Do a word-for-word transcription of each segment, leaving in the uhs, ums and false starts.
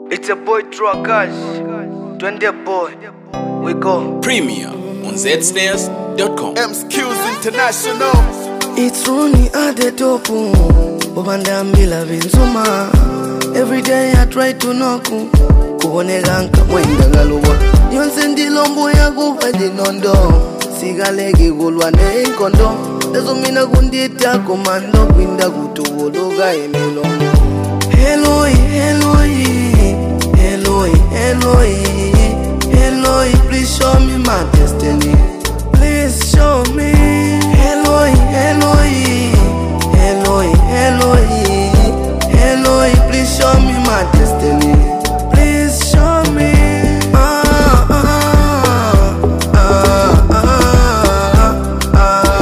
It's a boy Truckers, twenty boy, we go. Premium on Z Snares dot com. M Skills International. It's only at the top, Obanda Mila Vinzuma. Every day I try to knock, Kuone Ganka, Wenda Galuwa. Yonsendi Lombo ya Guba di Nondo. Sigalegi Gulwane in Kondo. Dazumina Gundita Commando, Winda Gutu Wologa Emelongo. Eloi, Eloi. Eloi, Eloi, Eloi, please show me my destiny. Please show me. Eloi, Eloi, Eloi, Eloi, Eloi, please show me my destiny. Please show me. Ah, ah, ah, ah, ah, ah,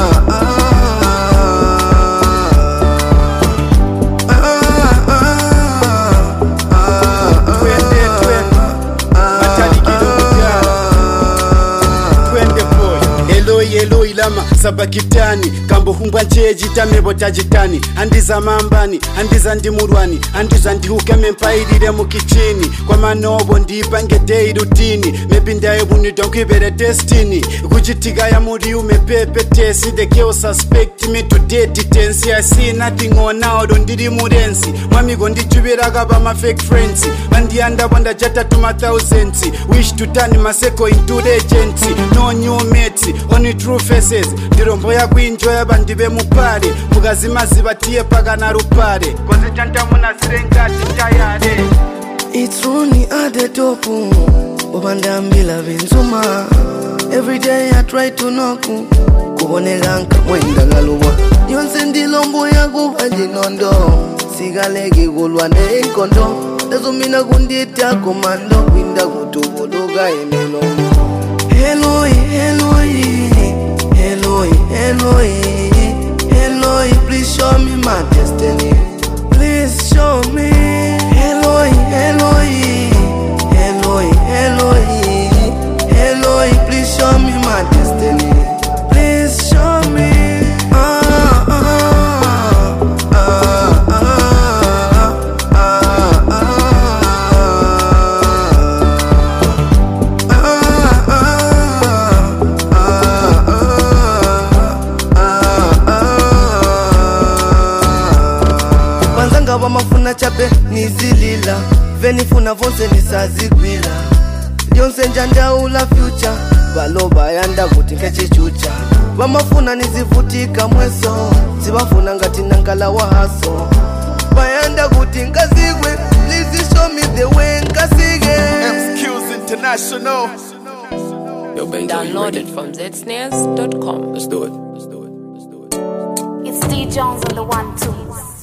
Eloi lama sabakitani kambo humbwa ncheji tamebo tajitani andiza mambani andiza ndimurwani andiza ndihukame mpairire mukichini kwa manobo ndipange day routine mebinda ebunidwa kwibere destiny kuchitika ya muri umepepe tesi the girl suspect me to date tense I see nothing on now don't ndiri murensi mwamigo ndichubira kaba ma fake friends bandianda bonda jata to my thousands wish to turn maseko into legends no new mates only true faces ndirombo ya kuenjoy bandibe mupare mukazimazi batiye pagana rupare koze chanta munasirenga tayare. It's only at the top, Obanda Mila Vinzuma. Every day I try to knock, Kuone Ganka, Wenda Galuwa. Yonsendi Lombo ya Guba di Nondo. Sigalegi Gulwane in Kondo. Dazumina Gundita Commando, Winda Gutu Wologa Emelongo. Eloi, Eloi. Eloi, Eloi, Eloi, please show me my destiny. Please show me. Eloi, Eloi, Eloi, Eloi, Eloi, please show me my destiny. Please show me. Ah, ah, ah, ah, ah, ah, ah. Wamafuna chape nizilila venifuna vonse nisazigwila yonse njanda ula future baloba yanda kuti nkechichucha wamafuna nizivutika mweso zibafuna ngati nankala wa haso bayanda kuti ngazigwe please show me the way ngazige. M Skills International. Yo, Download it from Z Snares dot com. Let's do it. Let's do it. Let's do it. It's D Jones on the one twos.